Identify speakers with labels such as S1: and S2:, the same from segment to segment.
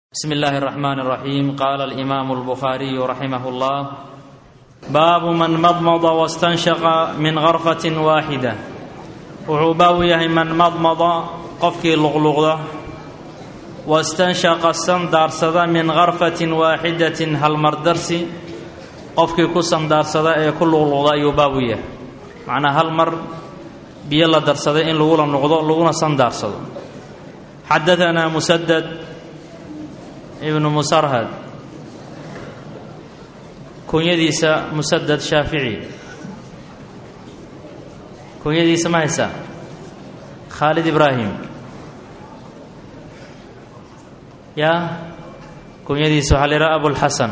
S1: بسم الله الرحمن الرحيم. قال الإمام البخاري رحمه الله: باب من مضمض واستنشق من غرفة واحدة. wuxuu baabu yahay man madmada qofkii luqluqda wastanshaqa sandaarsada min gharfatin waaxidatin hal mar darsi qofkii ku sandaarsada ee ku luqluqda ayuu baabu yahay. macnaa hal mar biyo la darsaday in lagula noqdo laguna sandaarsado. xadaثana musadad ibnu musarhad, kunyadiisa musadad shaafici, kunyadiisa ma haysaa khaalid ibraahim ya kunyadiisa waxaa la yidhaha abulxasan.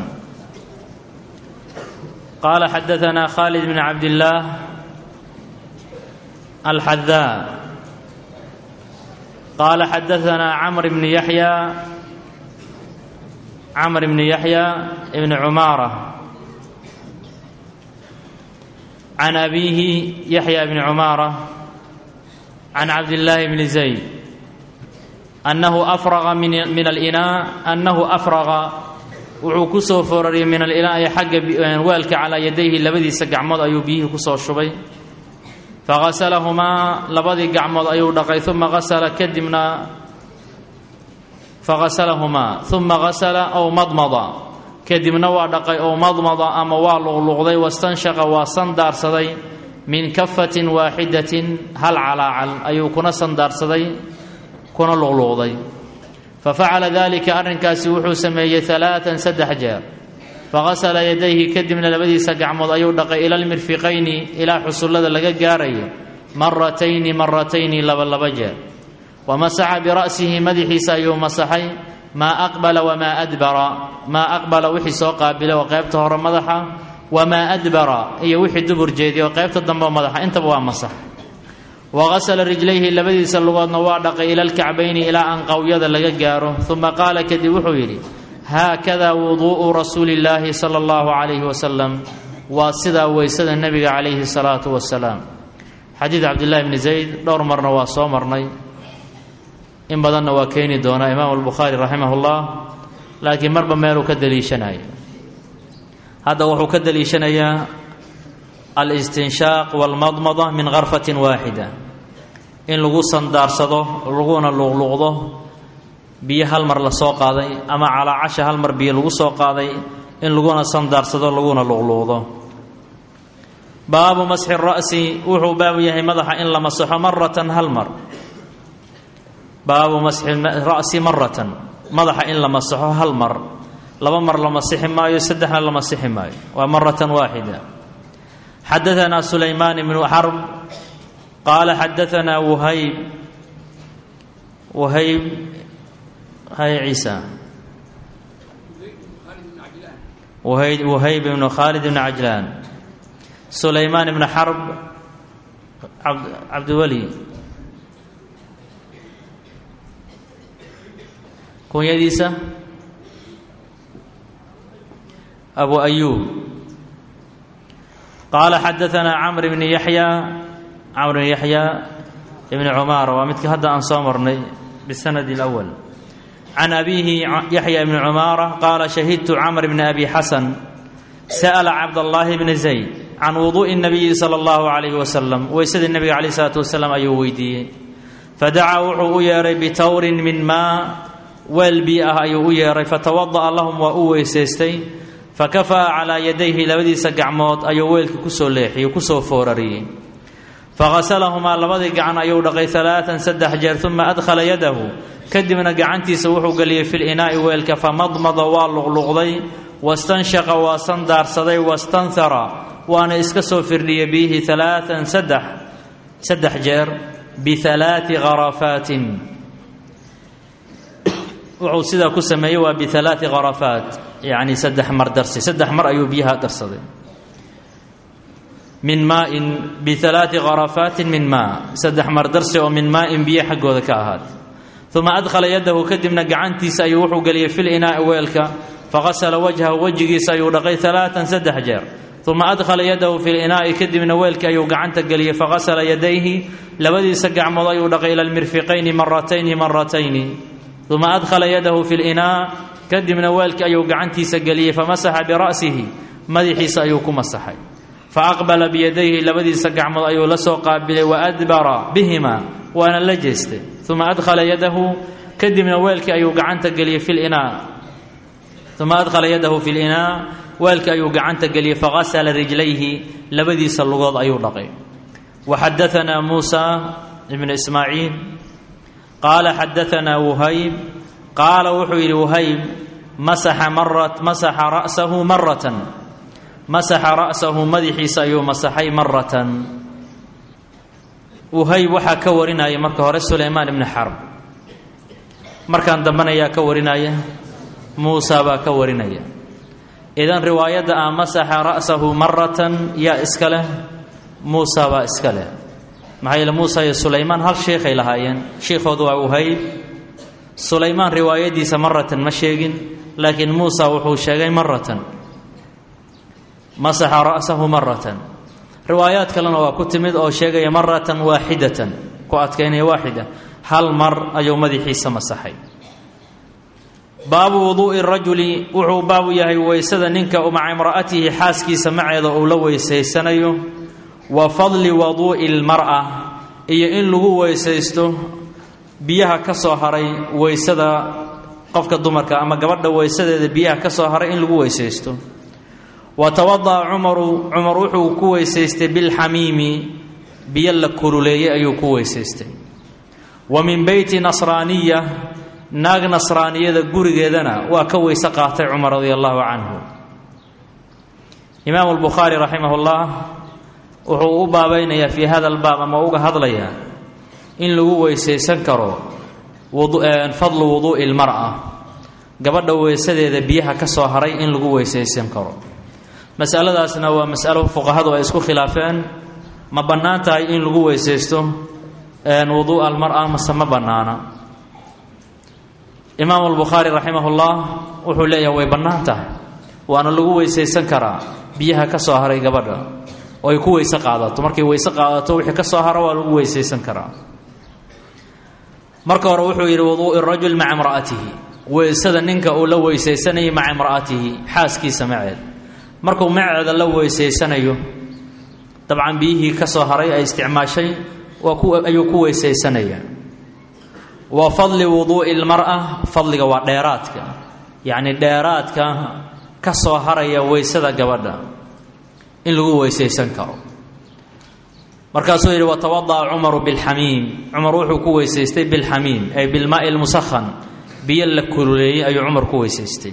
S1: qaala xadaثana khaalid bn cabdillaah alxadaa qaala xadaثana camr bn yaxya ibn cumaara can abiihi yaxya bni cumaara can cabdillaahi bni zayd annahu afraqa min alinaa annahu afraqa wuxuu ku soo foorariyey min alinaa'i xagga weelka calaa yadayhi labadiisa gacmood ayuu biyihii ku soo shubay. faqasalahumaa labadii gacmood ayuu dhaqay uma qasala kadibna faqasalahumaa uma qasala ow madmada kadibna waa dhaqay ow madmada ama waa luqluqday. wastanshaqa waa sandaarsaday min kafatin waaxidatin hal calaacal ayuu kuna sandaarsaday kuna luqluqday. fafacala dalika arrinkaasi wuxuu sameeyey alaaan saddex jeer. faqasala yadayhi kadibna labadiisa gacmood ayuu dhaqay ila lmirfiqayni ilaa xusullada laga gaarayo maratayni laba jeer. wamasaxa bira'sihi madaxiisa ayuu masaxay maa aqbala wamaa adbara, maa aqbala wixii soo qaabilay oo qaybta hore madaxa, wamaa adbara iyo wixii dubur jeediy oo qaybta dambe madaxa, intaba waa masax. waqasala rijlayhi labadiisa lugoodna waa dhaqay ila alkacbayni ilaa anqawyada laga gaaro. uma qaala kadib wuxuu yidhi: haakada wuduu'u rasuuli illaahi sala allahu calayhi wasalam, waa sidaa weysada nebiga calayhi salaatu wasalaam. xadiid cabdillahi bni zayd dhowr marna waa soo marnay, in badanna waa keeni doonaa imaam albukhaari raximah ullah, laakiin marba meeluu ka daliishanayo. hadda wuxuu ka daliishanayaa alistinshaaq walmadmada min gharfatin waaxida, in lagu sandaarsado laguna luqluqdo biyo hal mar la soo qaaday ama calaa casha hal mar biyo lagu soo qaaday in laguna sandaarsado laguna luqluqdo. baabu masxi ra'si, wuxuu baabu yahay madaxa in la masaxo maratan hal mar. baabu masxi ra'si maratan, madaxa in la masaxo hal mar, laba mar la masixi maayo, saddexna la masixi maayo, waa maratan waaxida. xadaثana sulaymaan bnu xarb qaala xadaثana whayb ciisa whayb bnu khaalid bn cajlaan, sulaymaan bn xarb cabdiweli, kunyadiisa abu ayuub. qaala xadaثana camr bn yaxya ibni cumaara, waa midkii hadda aan soo marnay bisanadi اlأwal. can abiihi yaxya ibni cumaara qaala shahidtu camr bni abi xasan sa'la cabdallaahi bni zayd can wuduuءi الnabiyi salى اllahu عalayh wasalam, weysadii nebiga calayh الsalaatu wasalaam ayuu weydiiyey. fadacaa wuxuu u yeehay bitawrin min maa, weel bii ah ayuu u yeehay. fatawada'a lahum waa u weysaystay. fakafa'a calaa yadayhi labadiisa gacmood ayuu weelkii kusoo leexiyey kusoo foorariyey. faqasalahumaa labadii gacan ayuu dhaqay alaaan saddex jeer. uma adkhala yadahu kadibna gacantiisa wuxuu geliyey fi linaa'i weelka. famadmada waa luqluqday. wastanshaqa waa sandaarsaday. wastanhara waana iska soo firdhiyey biyihi alaaan saddex jeer bialaai gharafaatin. wuxuu sidaa ku sameeyey waa bialaai kharafaat, yacni saddex mar darsi, saddex mar ayuu biyaha darsaday. min maain bialaai kharafaatin min maa, saddex mar darsi oo min maain biyo xaggooda ka ahaatay. uma adkhala yadahu kadibna gacantiisa ayuu wuxuu geliyey fi linaa'i weelka. faqasala wajhahu wejigiisa ayuu dhaqay alaaan saddex jeer. uma adkhala yadahu fi linaa'i kadibna weelkii ayuu gacanta geliyey. faqasala yadayhi labadiisa gacmood ayuu dhaqay ila lmirfiqayni maratayni uma adkhala yadahu fi linaa kadibna weelkii ayuu gacantiisa geliyey famasaxa bira'sihi madaxiisa ayuu ku masaxay faaqbala biyadayhi labadiisa gacmood ayuu la soo qaabilay waadbara bihima waana la jeestay uma adkhala yadahu kadibna weelkii ayuu gacanta geliyey fi linaa uma adkhala yadahu fi linaa weelkii ayuu gacanta geliyey fagasala rijlayhi labadiisa lugood ayuu dhaqay waxadaanaa muusa ibnu ismaaciil qaala xadaanaa wuhayb qaala wuxuu yidhi wuhayb masaxa ra'sahu maratan masaxa ra'sahu madaxiisa ayuu masaxay maratan wuhayb waxaa ka warinaya marka hore sulaymaan ibni xarb markaan dambana yaa ka warinaya muusa baa ka warinaya idan riwaayadda ah masaxa ra'sahu maratan yaa iska leh muusa baa iska leh maxaa yeele muusa iyo sulaymaan hal sheekhay lahaayeen sheekhoodu waa wuhayb sulaymaan riwaayadiisa maratan ma sheegin laakiin muusa wuxuu sheegay maratan masaxa ra'sahu maratan riwaayaad kalena waa ku timid oo sheegaya maratan waaxidatan ku adkaynaya waaxida hal mar ayuu madaxiisa masaxay baabu wuduu'i rajuli wuxuu baabu yahay weysada ninka maca imra'atihi xaaskiisa maceeda uu la weysaysanayo wa fadli wuduu'i lmar'a iyo in lagu weysaysto biyaha ka soo haray weysada qofka dumarka ama gabadha weysadeeda biyaha ka soo haray in lagu weysaysto wa tawada'a cumaru cumar wuxuu ku weysaystay bilxamiimi biyo la kululeeyey ayuu ku weysaystay wa min beyti nasraaniya naag nasraaniyada gurigeedana waa ka weyse qaatay cumar radia allahu canhu imaamu albukhaari raximahullah wuxuu u baabaynayaa fii hada albaab ama uga hadlayaa in lagu weysaysan karo fadlu wuduu'i lmar'a gabadha weysadeeda biyaha ka soo haray in lagu weysaysan karo masaladaasna waa masalo fuqahadu ay isku khilaafeen ma bannaan tahay in lagu weysaysto wuduu'a almar'a mase ma bannaana imaamu albukhaari raximahullah wuxuu leeyahay way bannaan tahay waana lagu weysaysan karaa biyaha ka soo haray gabadha oo ay ku weyse qaadato markay weyse qaadato wixii ka soo haro waa lagu weysaysan karaa marka hore wuxuu yidhi wuduu'i rajul maca imra'atihi weysada ninka uu la weysaysanayay maca imra'atihi xaaskiisa maceed markuu maceeda la weysaysanayo dabcan biyihii ka soo haray ay isticmaashay ayuu ku weysaysanaya wa fadli wuduu'i lmar'a fadliga waa dheeraadka yacni dheeraadka ka soo haraya weysada gabadha in lagu weysaysan karo markaasuu yidhi watawada'a cumaru bilxamiim cumar wuxuu ku weysaystay bilxamiim ay bilmaa'i lmusakhan biyo la kululeeyey ayuu cumar ku weysaystay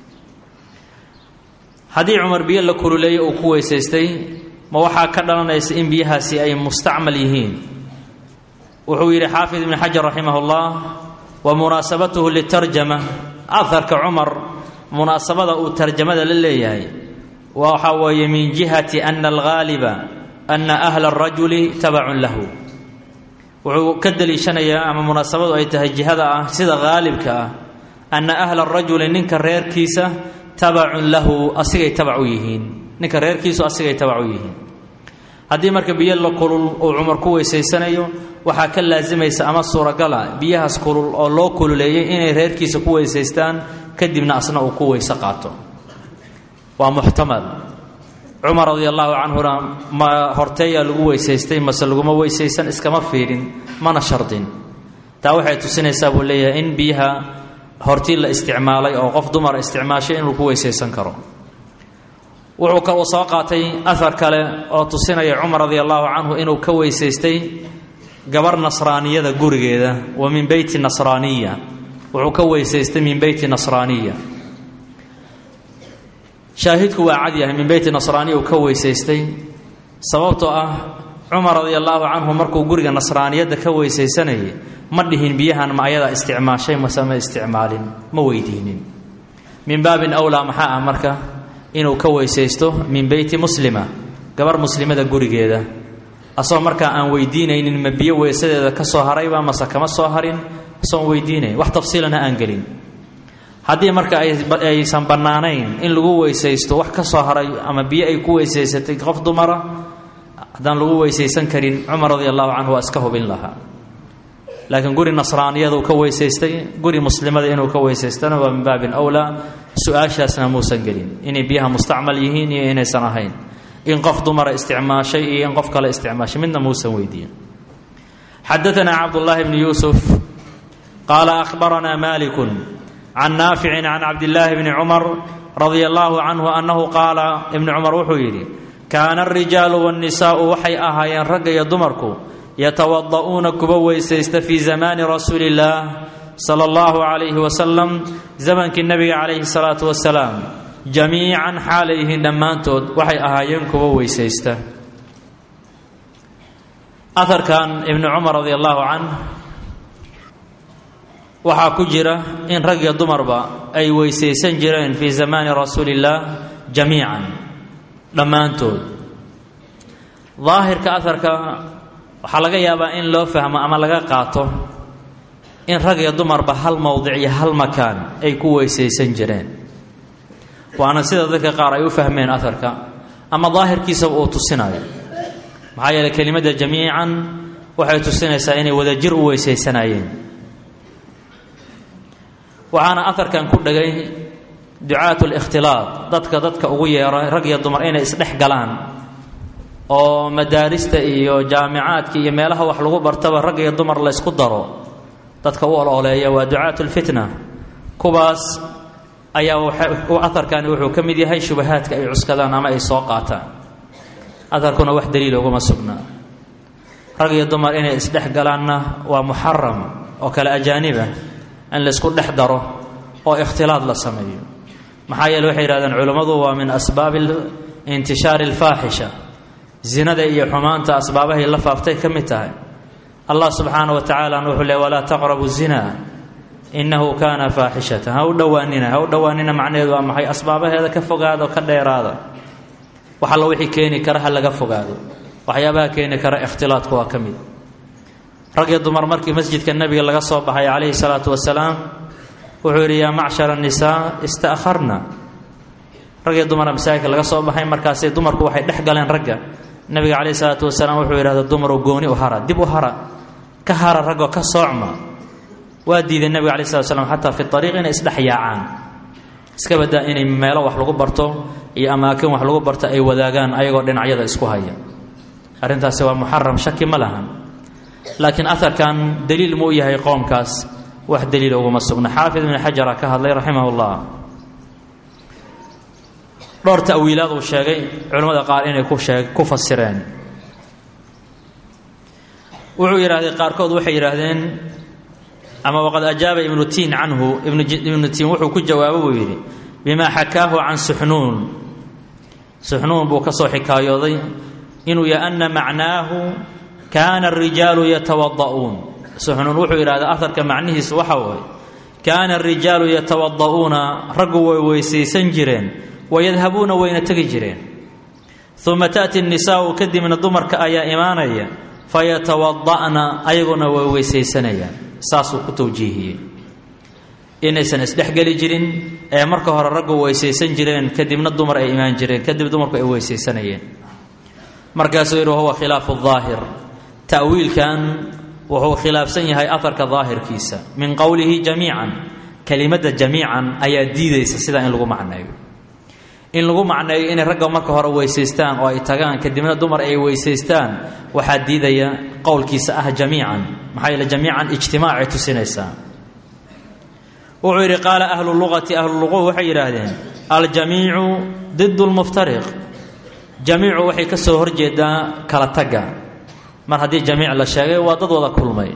S1: haddii cumar biyo la kululeeyey uu ku weysaystay ma waxaa ka dhalanaysa in biyahaasi ay mustacmal yihiin wuxuu yidhi xaafid ibn xajar raximahullah wa munaasabatuhu litarjama aharka cumar munaasabada uu tarjamada la leeyahay waxaa weeye min jihati ana alghaaliba ana ahla arajuli tabacun lahu wuxuu ka daliishanayaa ama munaasabadu ay tahay jihada ah sida haalibka ah ana ahla arajuli ninka reerkiisa tabacun lahu asigay tabac u yihiin ninka reerkiisu asigay tabac u yihiin haddii marka biyo la kulul uu cumar ku weysaysanayo waxaa ka laasimaysa ama suuragala biyahaas kulul oo loo kululeeyey inay reerkiisa ku weysaystaan kadibna asna uu ku weyse qaato waa muxtamal cumar radia allahu canhuna ma horteeyaa lagu weysaystay mase laguma weysaysan iskama fiirin mana shardin taa waxay tusinaysaa buu leeyahay in biyaha hortii la isticmaalay oo qof dumar isticmaashay inuu ku weysaysan karo wuxuu kaloo soo qaatay ahar kale oo tusinaya cumar radia allahu canhu inuu ka weysaystay gabar nasraaniyada gurigeeda wa min beyti nasraaniya wuxuu ka weysaystay min beyti nasraaniya shaahidku waa cad yahay min beyti nasraaniya uu ka weysaystay sababtoo ah cumar radia allahu canhu markuu guriga nasraaniyadda ka weysaysanayay ma dhihin biyahan ma ayadaa isticmaashay mase ma isticmaalin ma weydiinin min baabin awlaa maxaa ah marka inuu ka weysaysto min beyti muslima gabar muslimada gurigeeda asagoo markaa aan weydiinaynin ma biyo weysadeeda ka soo harayba mase kama soo harin asagoon weydiinayn wax tafsiilana aan gelin haddii marka aysan bannaanayn in lagu weysaysto wax ka soo haray ama biyo ay ku weysaysatay qof dumara haddaan lagu weysaysan karin cumar radia allahu canhu waa iska hubin lahaa laakiin guri nasraaniyadu ka weysaystay guri muslimada inuu ka weysaystana waa min baabin awlaa su-aashaasna muusan gelin inay biyaha mustacmal yihiin iyo inaysan ahayn in qof dumara isticmaashay iyo in qof kale isticmaashay midna muusan weydiin xadaثna cabdullahi bni yuusuf qaala akhbaranaa maliku can naaficin can cabdillaahi bni cumar radia allahu canhu annahu qaala ibni cumar wuxuu yidhi kaana arijaalu waannisaa'u waxay ahaayeen ragga iyo dumarku yatawada'uuna kuwa weysaysta fii zamaani rasuuli illaah sala allahu calayhi wasalam zamankii nebiga calayhi salaatu wasalaam jamiican xaalayhiin dhammaantood waxay ahaayeen kuwa weysaysta aharkan ibni cumar radia allahu canh waxaa ku jira in rag iyo dumarba ay weysaysan jireen fii zamaani rasuuli illaah jamiican dhammaantood daahirka aharka waxaa laga yaabaa in loo fahmo ama laga qaato in rag iyo dumarba hal mowdic iyo hal makaan ay ku weysaysan jireen waana sida dadka qaar ay u fahmeen aharka ama daahirkiisaba uu tusinayo maxaa yeeley kelimadda jamiican waxay tusinaysaa inay wadajir u weysaysanayeen waxaana aharkan ku dhagay ducaatu likhtilaaq dadka ugu yeera rag iyo dumar inay isdhex galaan oo madaarista iyo jaamicaadka iyo meelaha wax lagu bartaba rag iyo dumar la ysku daro dadka u ololeeya waa ducaatu lfitna kuwaas ayaa aharkani wuxuu ka mid yahay shubahaadka ay cuskadaan ama ay soo qaataan aharkuna wax daliil uguma sugnaa rag iyo dumar inay isdhex galaanna waa muxaram oo kale ajaaniba in laysku dhex daro oo ikhtilaad la sameeyo maxaa yeele waxay yidhahdeen culammadu waa min asbaabi intishaari alfaaxisha zinada iyo xumaanta asbaabahay la faaftay ka mid tahay allah subxaana wa tacaala wuxuu leey walaa taqrabu zina innahu kaana faaxishatan ha u dhowaanina macnaheedu waa maxay asbaabaheeda ka fogaado ka dheeraada wax alla wixii keeni kara ha laga fogaado waxyaabaha keeni kara ikhtilaadku waa ka mid rag iyo dumar markii masjidka nebiga laga soo baxay calayhi salaatu wasalaam wuxuu yidhi yaa macshara annisaa ista'kharna rag iyo dumara masaajidka laga soo baxay markaasay dumarku waxay dhex galeen ragga nebiga calayhi salaatu wasalaam wuxuu yidhahda dumaru gooni u hara dib u hara ka hara raggoo ka soocma waa diiday nebiga calayhi salatu wasalaam xataa fi ariiq inay isdhex yaacaan iska badaa inay meelo wax lagu barto iyo amaakin wax lagu barto ay wadaagaan ayagoo dhinacyada isku haya arrintaasi waa muxaram shaki ma lahan laakiin aharkan daliil muu yahay qoomkaas wax daliil uguma sugna xaafid ibn xajara ka hadlay raximah ullah dhowr ta'wiilaad uu sheegay culimmada qaar inay ku fasireen wuxuu yidhahday qaarkood waxay yidhaahdeen ama waqad ajaaba ibnu tiin canhu ibnu tiin wuxuu ku jawaabo buu yidhi bimaa xakaahu can suxnuun buu ka soo xikaayooday inuu yahay ana macnaahu kaana arijaalu yatawada'uun suxnuun wuxuu yidhahdaa aharka macnihiisu waxa waaye kaana arijaalu yatawada'uuna raggu way weysaysan jireen wayadhabuuna wayna tegi jireen uma ta'ti annisaa'u kadibna dumarka ayaa imaanaya fayatawada'na ayaguna way weysaysanayaan saasuu ku tawjiihiyey inaysan isdhexgeli jirin ee marka hore raggu weysaysan jireen kadibna dumar ay imaan jireen kadib dumarku ay weysaysanayeen markaasuu yidhi wahuwa khilaafu daahir ta'wiilkan wuxuu khilaafsan yahay aharka daahirkiisa min qowlihi jamiican kelimadda jamiican ayaa diidaysa sidaa in lagu macneeyo in lagu macneeyo inay ragga marka hore weysaystaan oo ay tagaan kadibna dumar ay weysaystaan waxaa diidaya qowlkiisa ah jamiican maxaa yeele jamiican ijtimaacay tusinaysaa wuxuu yidhi qaala ahlu luqati ahlu luqu waxay yidhaahdeen aljamiicu didu lmuftariq jamiicu waxay ka soo horjeedaa kala tagga mar haddii jamiic la sheegay waa dad wada kulmay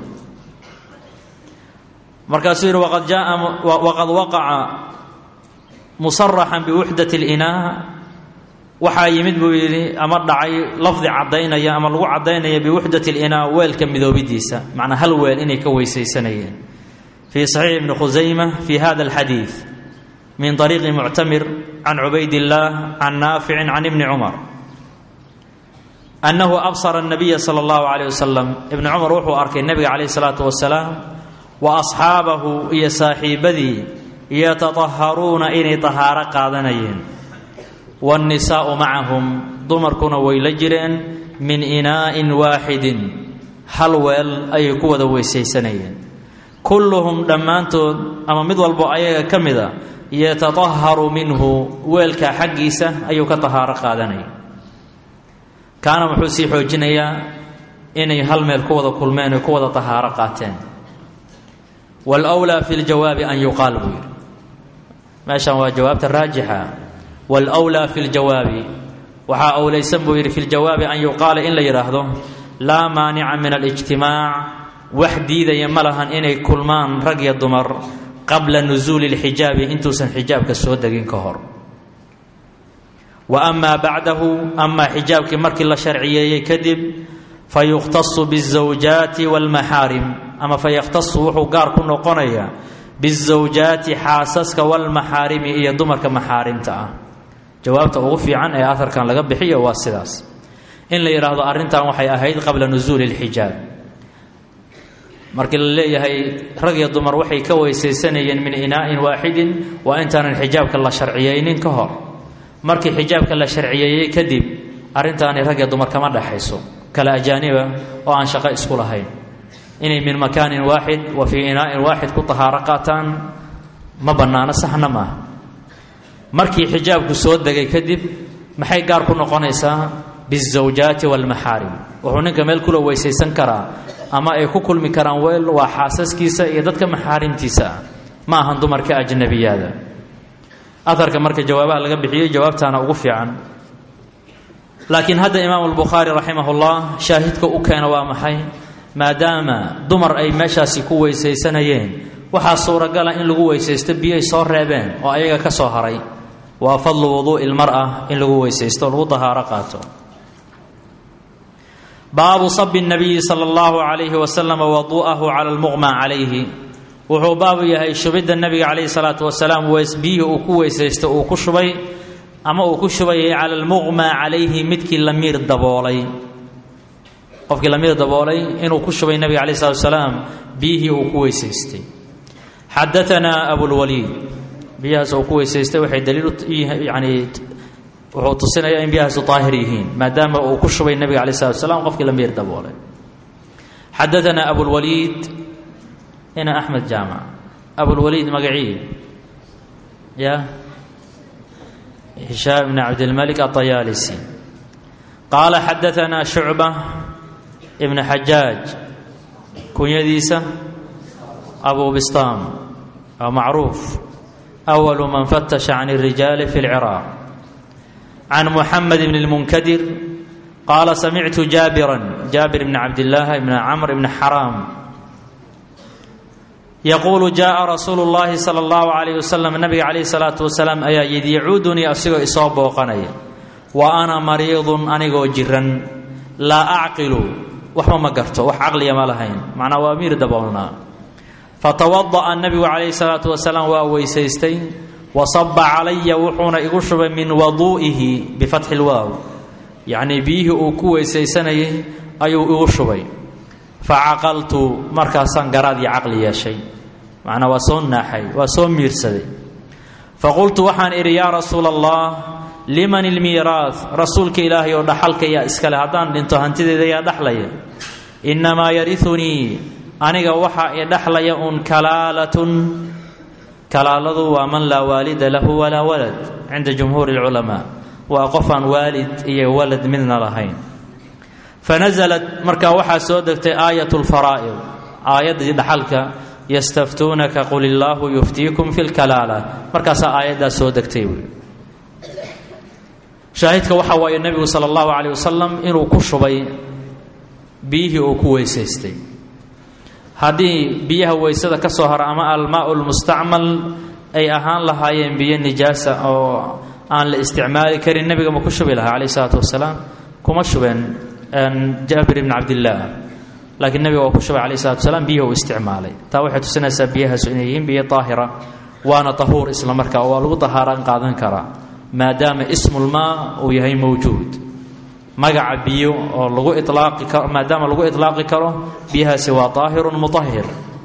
S1: markaasuu yidhi waqad waqaca musaraxan biwuxdati اlinaa waxaa yimid buu yidhi ama dhacay lafdi caddaynaya ama lagu caddaynaya biwuxdati اlinaa weelka midoobidiisa macnaa hal weel inay ka weysaysanayeen fii saxiix ibni khusayma fi hada alxadiid min طariiqi muctamir can cubayd اllaah can naaficin can ibni cumar annahu absara الnabiya salى اllahu عalيه wasalam ibni cumar wuxuu arkay nebiga calayh الsalaatu wasalaam wa asxaabahu iyo saaxiibadii yatataharuuna inay tahaaro qaadanayeen waannisaa'u macahum dumarkuna way la jireen min inaa'in waaxidin hal weel ayay ku wada weysaysanayeen kulluhum dhammaantood ama mid walbo ayaga ka mida yatatahharu minhu weelka xaggiisa ayuu ka tahaaro qaadanaya kaana wuxuu sii xoojinayaa inay hal meel ku wada kulmeen oo ku wada tahaaro qaateen والأولى في الجواب أن يقال بير ماشا هو جواب الراجحة والأولى في الجواب وحا أولى يسمى في الجواب أن يقال إن لا يراهده لا مانع من الاجتماع وحدي ذا يملها إن كلمان رقي الضمر قبل نزول الحجاب انتو سن حجاب كالسود دقين كهر وأما بعده أما حجاب كمرك الله شرعية كذب فيختص بالزوجات والمحارم أما فيختص وحو قار كنو قنيا بالزوجات حاسسك والمحارم إيا دمرك محارم تا جوابته أغفي عن أي آثر كان لقب بحية والسداس إن لا يراه أرنتا وحي أهيد قبل نزول الحجاب markii la leeyahay rag iyo dumar waxay ka weysaysanayeen min inaa'in waahidin wa intaan xijaabka la sharciyeynin ka hor markii xijaabka la sharciyeeyay kadib arintaani rag iyo dumar kama dhaxayso kala ajaaniba oo aan shaqo isku lahayn inay min makaanin waahid wa fi inaa'in waahid ku tahaaro qaataan ma banaana saxna ma markii xijaabku soo dagay kadib maxay gaar ku noqonaysaa bizawjaati wal maharim wuxuu ninka meel kula weysaysan karaa ama ay ku kulmi karaan weel waa xaasaskiisa iyo dadka maxaarimtiisa ma ahan dumarka ajnabiyada afarka marka jawaabaha laga bixiyay jawaabtaana ugu fiican laakiin hada imaam al-bukhari rahimahullah shaahidka u keenay waa maxay maadaama dumar ay meeshaasi ku weysaysanayeen waxa suuragal ah in lagu weysaysto biyo soo reebeen oo ayaga ka soo haray waa fadlu wuduu'il mar'a in lagu weysaysto lagu tahaaro qaato باب صب النبي صلى الله عليه وسلم وضوءه على المغمى عليه وهو باب يهي شبد النبي عليه الصلاة والسلام ويسبيه وكويسيست وكشبي أما وكشبي على المغمى عليه متك لمير الدبولي قفك لمير الدبولي إنه كشبي النبي عليه الصلاة والسلام بيه وكويسيست حدثنا أبو الوليد بيه وكويسيست وحي دليل يعني wuxuu tusinayaa in biyahaas taahir yihiin maadaama uu ku shubay nabiga kaleey salaatu wasalaam qofkii la miir daboolay حدثنا أبو الوليد هنا أحمد جامع أبو الوليد مقعي يا هشام بن عبد الملك الطيالسي قال حدثنا شعبة ابن حجاج كنيديسة أبو بسطام أو معروف أول من فتش عن الرجال في العراق عن محمد بن المنكدر قال سمعت جابر بن عبد الله بن عمرو بن حرام يقول جاء رسول الله صلى الله عليه وسلم النبي عليه الصلاة والسلام أيا يعودني أصيغ إصابة وقنية وأنا مريض أنيغو جرا لا أعقل وحما مقرته وح عقلي ما لهين معنى وأمير دبولنا فتوضأ النبي عليه الصلاة والسلام وويسيستين وصب علي وحونا يغشب من وضوئه بفتح الواو يعني بيه أكوي سيسني أي يغشبي فعقلت مركزا قرادي عقلي يا شيء معنى وصون ناحي وصون ميرسدي فقلت وحان إري يا رسول الله لمن الميراث رسولك إلهي ودحلك يا إسكال هدان لنتو هنتدي يا دحلي إنما يرثني أنيق وحا يدحلي أن كلالة كلالذو ومن لا والد له ولا ولد عند جمهور العلماء وقفا والد إيه ولد منا لهين فنزلت مركا وحا سودكت آية الفرائض آية دحلك يستفتونك قل الله يفتيكم في الكلالة مركا آية سودكت شاهدك وحا ويا النبي صلى الله عليه وسلم إنه كشبي بيه وكويسيستي haddii biyaha weysada ka soo hara ama almaa'ul mustacmal ay ahaan lahaayeen biyo nijaasa oo aan la isticmaali karin nabiga ma ku shubi lahaa kaleey salaatu wasalaam kuma shubeen Jaabir ibn Abdullah laakiin nabiga waa ku shubay kaleey salaatu wasalaam biyo uu isticmaalay taa waxay tusinaysaa biyahaas inay yihiin biyo taahira waana tahuur isla markaa oo lagu tahaaran qaadan karaa maadaama ismul maa uu yahay mawjuud magaca biyo oo lagu itlaaqi karo maadaama lagu itlaaqi karo biyahaasi waa taahirun mutahhir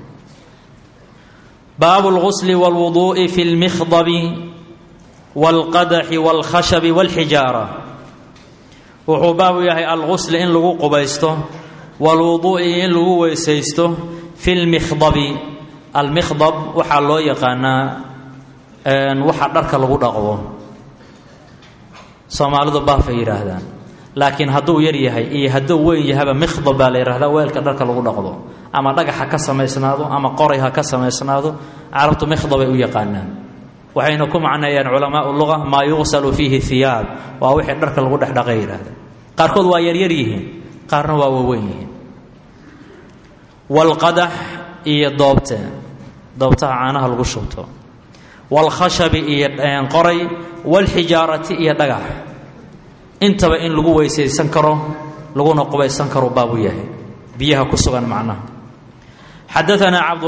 S1: baabul ghusli wal wudu'i fil mikhdabi wal qadahi wal khashabi wal hijara wuxuu baabu yahay al ghusl in lagu qubaysto والوضوء إن لو ويسيسته في المخضب المخضب وحا لو يقانا وحا درك لو دقو Soomaalidu baa fa yiraahdaan laakiin haduu yar yahay iyo haduu weyn yahay mikhdab baa la yiraahdaa weelka dharka lagu dhaqdo ama dhagaxa ka sameysnaado ama qoray ha ka sameysnaado carabtu mikhdab ay u yaqaanaan waxayna ku macnaayeen culamaa lugha ma yughsalu fihi thiyab waa wixii dharka lagu dhaqay yiraahdaa qaarkood waa yar yar yihiin qaarna waa weyn yihiin wal qadah iyo doobta caanaha lagu shubto wal khashab iyo qoray wal hijarati iyo dhagax intaba in lagu weysaysan karo laguna qubaysan karo baabu yahay biyaha ku sugan macnaha حدثنا عبد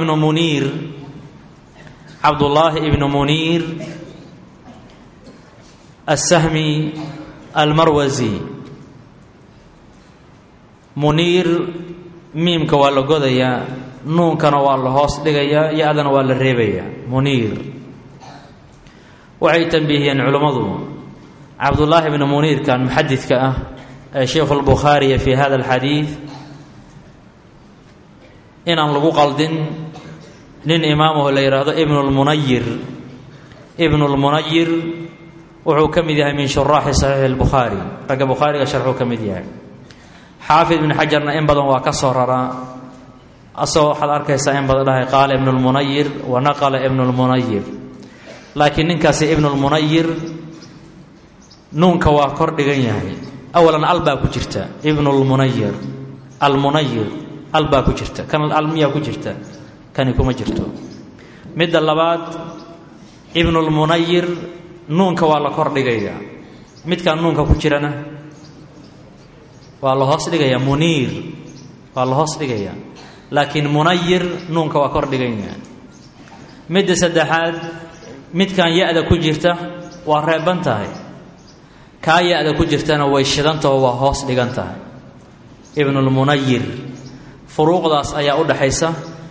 S1: الله ابن منير السهمي المروزي منير ميم كا ولا غديا نون كان ولا هوس دغيا يا ادنا ولا ريبيا منير وعي تنبيهين علماء عبد الله بن منير كان محدث شيخ البخاري في هذا الحديث إن لغو قلدين نين إمامه اللي يراد ابن المنير وهو كمدها من شراح صحيح البخاري رقى بخاري شرحه كمدها حافظ بن حجرنا إن بدن وكسر أصو حد أركيسا إن بدن قال ابن المنير ونقل ابن المنير لكن ننكاسي ابن المنير نونك واكر دغنياhay اولا البا ku jirta ibn al-munayir alba ku jirta kan almiya ku jirta kan kuma jirto mid labaad ibn al-munayir nuunka waa la kor dhigaya midka nuunka ku jirana waa la hoos dhigaya munir waa la hoos dhigaya laakiin munayir nuunka waa kor dhigaya mid saddexaad midkan yaada ku jirta waa reeban tahay kaayada ku jirtana way shidantahay waa hoos dhigantahay ibn al-munayir furuuqdaas ayaa u dhaxaysa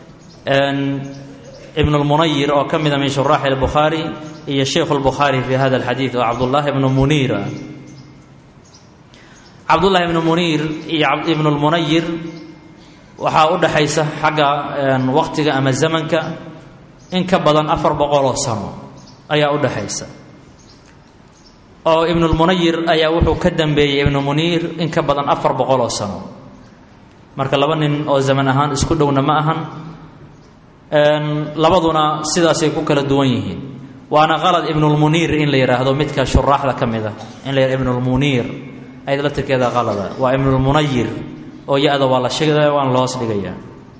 S1: ibn al-munayir oo kamida min shuraax al-bukhari iyo sheekh al-bukhari fi hada al-hadith wa abdullah ibn munir abdullah ibn munir iyo ibn al-munayir waxa u dhaxaysa xaga waqtiga ama zamanka in ka badan 400 sano ayaa u dhaxaysa oo ibn al-munayir ayaa wuxuu ka dambeeyay ibn munir in ka badan 400 sano marka laba nin oo zaman ahaan isku dhowna ma ahan labaduna sidaas ay ku kala duwan yihiin waana qalad ibn al-munir in la yiraahdo midka shuraaxda kamida in la yiraahdo ibn al-munir ay la tirkeeda qalada waa ibn al-munayir oo yaada wala sheegay waan loos dhigaya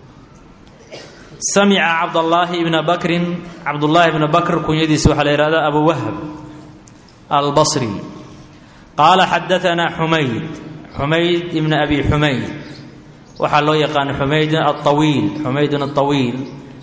S1: sami'a abdullah ibn bakr kunyadiisa waxa la yiraahdaa abu wahb البصري قال حدثنا حميد ابن أبي حميد وحلو يقان حميد الطويل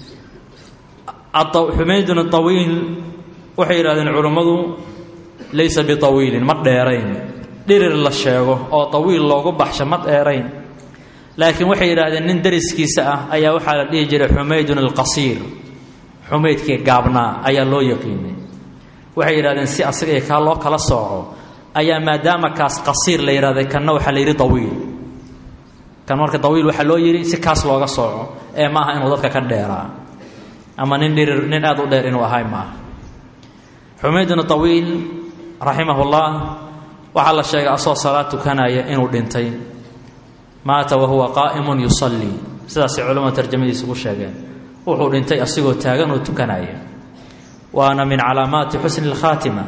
S1: وحير هذا العلماء ليس بطويل مديرين دير للشيغو او طويل لوغو بخش مديرين لكن وحير هذا نين درسكيسا ايا waxa la dhigi jiray حميد القصير حميد كي غابنا ايا لو يقينay waxay yiraahdeen si asaga ka loo kala sooco ayaa maadaama kaas qasiir la yiraahday kana waxa la yiri tawiil kan marka tawiil waxa loo yiri si kaas looga sooco ee maaha inuu dadka ka dheeraa ama nin aad u dheer inuu ahay maaha Humayd ibn Tawiil rahimahullah waxa la sheegay asoo salaatu kanaya inuu dhintay maata wa huwa qaa'imun yusalli sidaas culimada tarjumadiisu ku sheegeen wuxuu dhintay asigoo taagan oo tukanaya وأنا من علامات حسن الخاتمة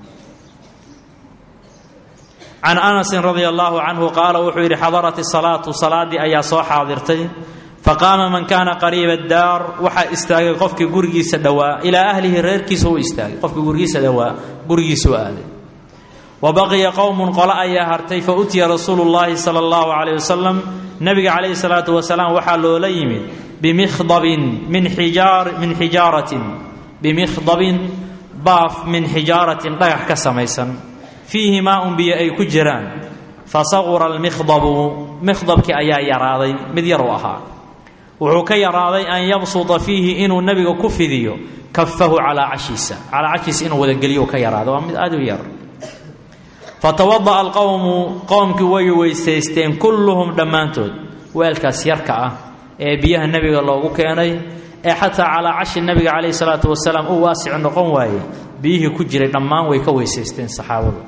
S1: عن أنس رضي الله عنه قال وحير حضرت الصلاة صلاة أي صو حاضرتين فقام من كان قريب الدار وحا استاغ قفك غرغيس دوا إلى أهله ريركيس هو استاغ قفك غرغيس دوا غرغيس آله وبقي قوم قال أي هرتي فأتي رسول الله صلى الله عليه وسلم نبي عليه الصلاة والسلام وحا لو ليمن بمخضب من حجارة بمخضب باف من حجارة ضيح كسميسا فيه ماء بي أي كجران فصغر المخضب مخضب كأيا يراضي مذ يروها وحكي يراضي أن يبسط فيه إنه النبي كفذيو كفه على عشيس إنه ودقليو كيراضي ومذ آدو ير فتوضأ القوم قوم كوي ويستيستين كلهم دمانتود weelkaas yarka ah ee biyaha nabiga loogu keenay ee xataa calaa cashi nabiga calayhi salaatu wasalaam uu waasic noqon waayey biyihii ku jiray dhammaan way ka weysaysteen saxaabadu.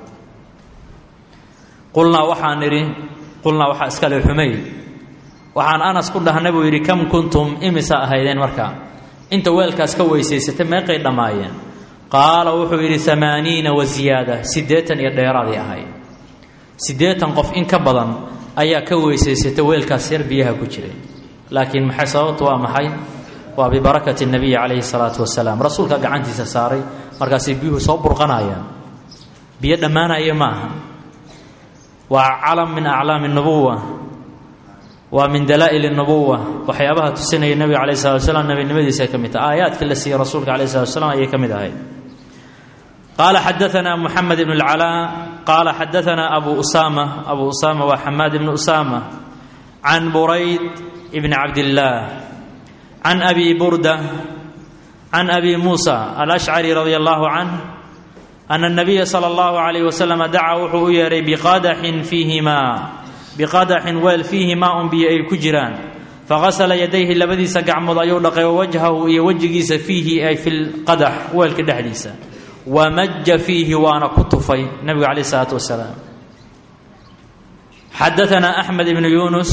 S1: qulnaa waxaa iskale Xumayd waxaan Anas ku dhahnay buu yidhi kam kuntum imisa ahaydeen markaa inta weelkaas ka weysaysatay meeqay dhammaayeen? qaala wuxuu yidhi 80 wa ziyaada 80 iyo dheeraadii ahay 80 qof in ka badan ayaa ka weysaysatay weelkaas yar biyaha ku jiray. laakiin maxay sababtu waa maxay? waa bibarakati nabiy calayhi salaatu wasalaam. rasuulka gacantiisa saaray markaasay biyuhu soo burqanayaan. biyo dhammaanaya ma aha. waa calam min aclaami nubuwa waa min dalaa'il nubuwa waxyaabaha tusinaya nabiga calayhi salaatu wasalaam nabinimadiisa ay ka mid tahay aayaadka la siiyey rasuulka calayhi salaatu wasalaam ayay ka mid ahayd. qaala xadaanaa Muxamed ibn alcalaa qaala xadaanaa abu usaama waa xamaad ibnu usaama can burayd ibni cabdillaah can abi burda can abi muusa alashcari radia allahu canh ana الnabiya salى اllahu عalayh wasalam dacaa wuxuu u yeehay biqadaxin weel fiihi maaun biyo ay ku jiraan fagasala yadayhi labadiisa gacmood ayuu dhaqay wawajhahu iyo wejigiisa fiihi ay fi lqadax weelka dhexdiisa wamaja fiihi waana ku tufay nabigu calayh isalaatu wasalaam. xadaanaa axmed ibnu yunus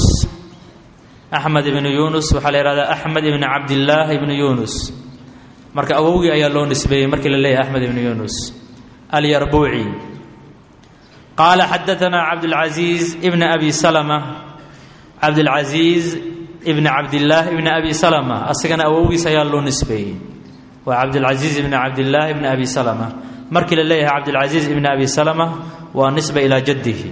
S1: waxaa la yihahdaa axmed ibni cabdillaah ibnu yunus marka awowgii ayaa loo nisbeeyey markii la leeyahay axmed ibnu yunus alyarbuuci. qaala xadaanaa cabdulcaziiz ibna abi salama cabdulcaziiz ibni cabdillaah ibni abi salama asagana awowgiis ayaa loo nisbeeyey waa cabdulcaziiz ibni cabdillaah ibni abi salama markii la leeyahay cabdulcaziiz ibni abi salama waa nisba ilaa jaddihi.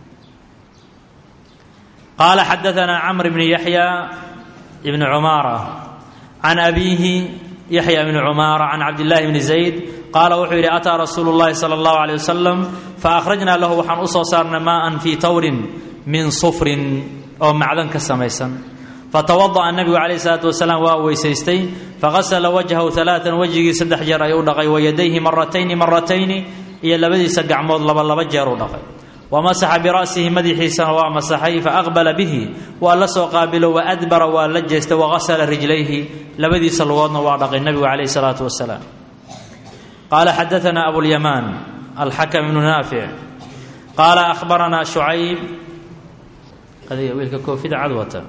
S1: qaala xadaanaa camr ibni yaxya ibni cumaara can abiihi yaxya ibni cumaara can cabdillaahi bni zayd qaala wuxuu yidhi ataa rasuulu llahi sala allahu aleyh wasalam faakhrajnaa lahu waxaan u soo saarnay maaan fii tawrin min sufrin oo macdan ka samaysan fatawada'a nabigu calayhi salaatu wasalaam waa weysaystay fagasala wajhahu alaaan wejigii 3 jeer ayuu dhaqay wayadayhi maratayni iyo labadiisa gacmood laba jeer u dhaqay wamasaxa bira'sihi madaxiisana waa masaxay faaqbala bihi waa la soo qaabilo waadbara waa la jeestay wagasala rijlayhi labadiisa lugoodna waa dhaqay nabigu calayhi salaatu wasalaam. qaala xadaanaa abulyamaan alxakam ibnu naafic qaala akhbaranaa shucayb adiga wiilka koofida cadwata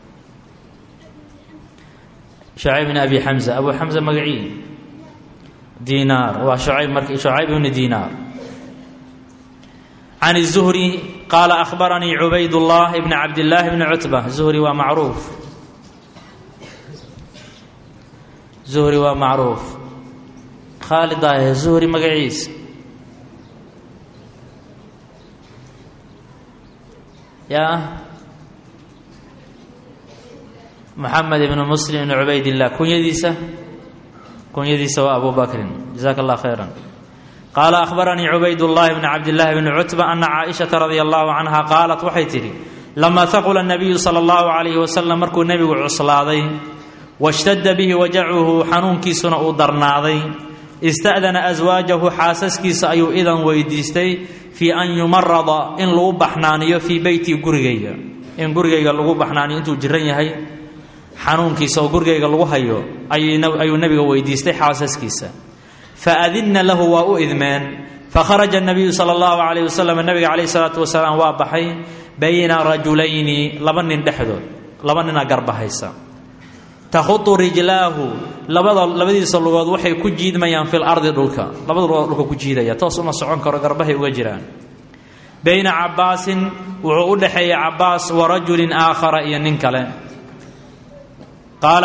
S1: shucayb ibn abi xamza abu xamza magacii diinaar waa shucayb ibni diinaar can الzuhri qaala akhbaranii cubaydullah ibni cabdillaahi bni cutba zuhri waa macruuf khaalid ah zuhri magaciisa yaa maxamed ibnu muslim ibni cubaydillah kunyadiisa waa abu bakrin jazaaka allah khayran. qaala akhbaranii cubaydullahi bni cabdillaahi bni cutba ana caaishata radia allahu canha qaalat waxay tidhi lamaa haqula nabiyu sala allahu calayhi wasalam markuu nebigu cuslaaday washtadda bihi wajacuhu xanuunkiisuna uu darnaaday ista'dana aswaajahu xaasaskiisa ayuu idan weydiistay fii an yumarada in lagu baxnaaniyo fii beyti gurigayga in gurigayga lagu baxnaaniyo intuu jiran yahay xanuunkiisa oo gurigayga lagu hayo ayuu nebiga weydiistay xaasaskiisa faadinna lahu waa u idmeen fakharaja nabiyu sala allahu calayh wasalam nabiga calayhi salaatu wasalaam waa baxay bayna rajulayni laba nin dhexdood laba nina garbahaysa takhutu rijlaahu labadiisa lugood waxay ku jiidmayaan fil ardi dhulka labada lugood dhulka ku jiidaya toos uma socon karo garbahay uga jiraan bayna cabbaasin wuxuu u dhexeeyey cabbaas wa rajulin aakhara iyo nin kale qaala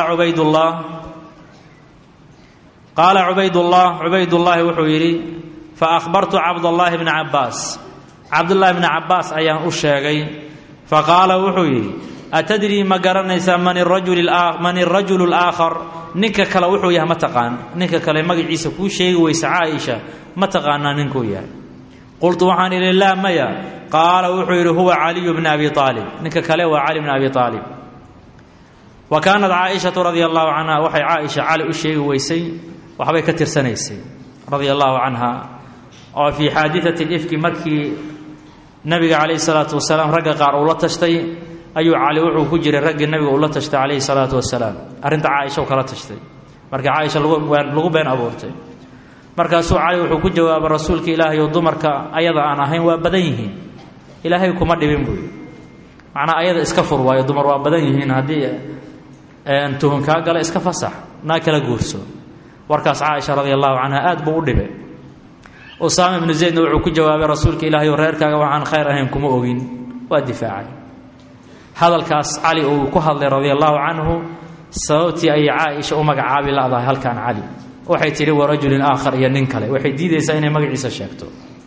S1: cubaydullaahi wuxuu yidhi fa akhbartu cabdallaahi bna cabbaas cabdullaahi bna cabbaas ayaan u sheegay faqaala wuxuu yidhi atadrii ma garanaysaa man irajulu alaakhar ninka kale wuxuu yahay ma taqaan ninka kale magaciisa kuu sheegi weysa caaisha ma taqaanaa ninkuu yahay qultu waxaan idhi laa maya qaala wuxuu yidhi huwa caliyu bna abi aalib ninka kale waa cali bna abi aalib wa kaanat caaishatu radia allahu canha waxay caaisha cali u sheegi weysay waxbay ka tirsanaysay radia allahu canha oo fii xaadiثati ifki markii nabiga calayhi salaatu wasalaam ragga qaar uu la tashtay ayuu cali wuxuu ku jiray raggii nabiga uu la tashtay calayhi salaatu wasalaam arrinta caaisha uu kala tashtay marka caaisha lagu been abuurtay markaasuu cali wuxuu ku jawaabay rasuulka ilaahay oo dumarka ayada aan ahayn waa badan yihiin ilaahay kuma dhibin buuyi macnaa ayada iska fur waayo dumar waa badan yihiin haddii tuhun kaa gala iska fasax naa kala guurso warkaas caaisha radia allahu canha aad buu u dhibay usaama ibnu zaydna wuxuu ku jawaabay rasuulka ilaahay oo reerkaaga waxaan khayr ahayn kuma ogin waa difaacay hadalkaas cali uu ku hadlay radia allahu canhu sababtii ayay caaisha u magacaabi la'dahay halkan cali waxay tidhi warajulin aakhar iyo nin kale waxay diidaysaa inay magaciisa sheegto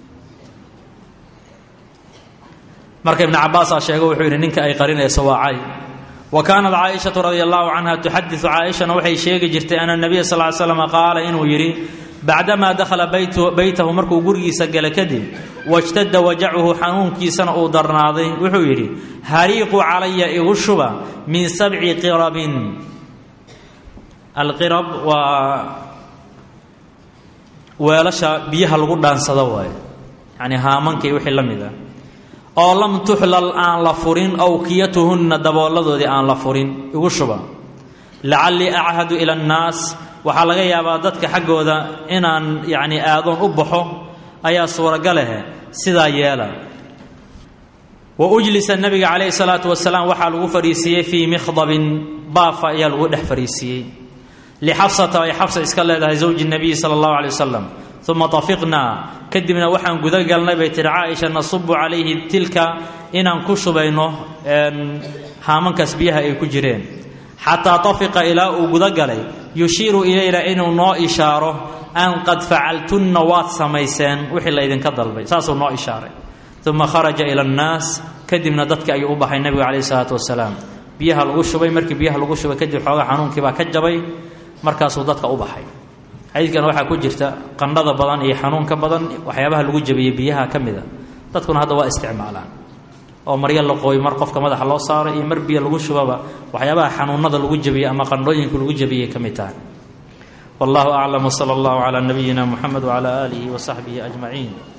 S1: marka ibnu cabbaasaa sheego wuxuu yidhi ninka ay qarinayso waa cali wa kaanat caaishatu radia allahu canha tuxadiu caaishana waxay sheegi jirtay ana nabiya sal ly slam qaala inuu yidhi bacdamaa dakhala beytahu markuu gurigiisa gala kadib wajtada wajacuhu xanuunkiisana uu darnaaday wuxuu yidhi hariiqu calaya igu shuba min 7 qirabin alqirab waa weelasha biyaha lagu dhaansado waaye yacni haamankai wixii la mid ah oo lam tuxlal aan la furin awkiyatuhunna dabooladoodii aan la furin igu shuba lacallii achadu ila annaas waxaa laga yaabaa dadka xaggooda inaan yacni aadoon u baxo ayaa suuragalehe sidaa yeela wa ujlisa nabiga calayhi salaatu wasalaam waxaa lagu fadhiisiiyey fii mikhdabin baafa ayaa lagu dhex fadhiisiiyey lixafsata ay xafsa iska leedahay zawji nabiyi sala allahu calay wasalam uma tafiqnaa kadibna waxaan guda galnay bay tihi caaisha nasubu calayhi tilka inaan ku shubayno haamankaas biyaha ay ku jireen xataa tafiqa ilaa uu guda galay yushiiru ilayna inuu noo ishaaro an qad facaltunna waad samayseen wixii laydinka dalbay saasuu noo ishaaray uma kharaja ila annaas kadibna dadka ayuu u baxay nebigu calayhi salaatu wasalaam biyaha lagu shubay markii biyaha lagu shubay kadib xoogaa xanuunkii baa ka jabay markaasuu dadka u baxay xadiidkan waxaa ku jirta qandhada badan iyo xanuunka badan waxyaabaha lagu jabiyey biyaha ka mida dadkuna hadda waa isticmaalaan oo maryo la qooyo mar qofka madaxa loo saaro iyo mar biyo lagu shubaba waxyaabaha xanuunada lagu jabiyey ama qandhooyinka lagu jabiyey ka mid tahay wallahu aclam wsala allahu calaa nabiyina muxamed wacala aalihi wasaxbihi ajmaciin